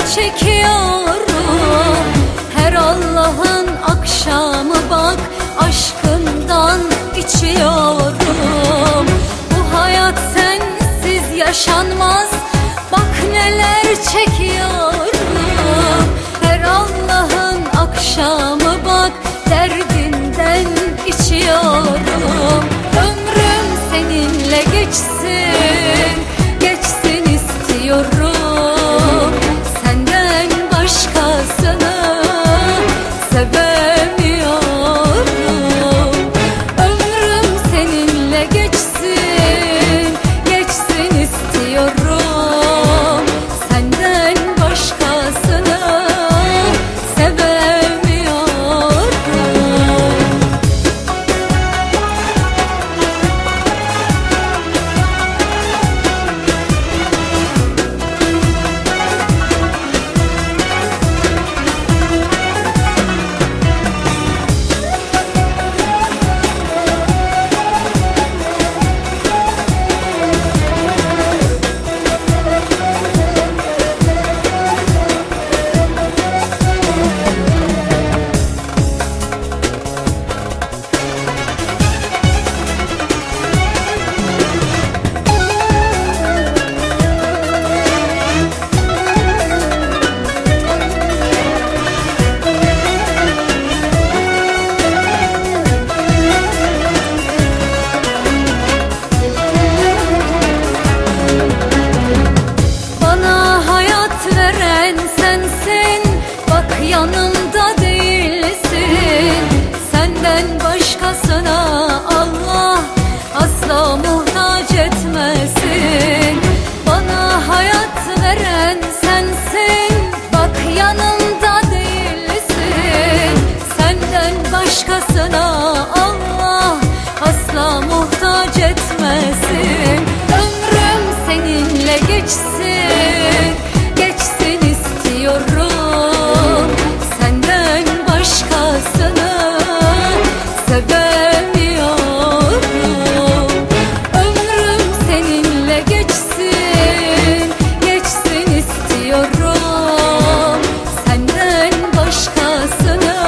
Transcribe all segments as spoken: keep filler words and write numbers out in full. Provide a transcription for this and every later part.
çekiyorum. Her Allah'ın akşamı bak aşkından içiyorum. Bu hayat sensiz yaşanmaz, bak neler çekiyorum. Her Allah'ın akşamı bak derdinden içiyorum. Ömrüm seninle geçsin, geçsin istiyorum. Senden başkasını sevemiyorum. Ömrüm seninle geçsin, geçsin istiyorum. Senden başkasını sevemiyorum. Yanımda değilsin, senden başkasına Allah asla muhtaç etmesin. Bana hayat veren sensin, bak yanımda değilsin. Senden başkasına Allah asla muhtaç etmesin. Ömrüm seninle geçsin, geçsin istiyorum. Sevemiyorum. Ömrüm seninle geçsin, geçsin istiyorum. Senden başkasını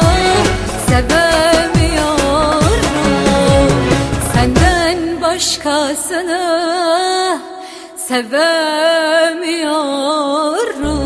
sevemiyorum. Senden başkasını sevemiyorum.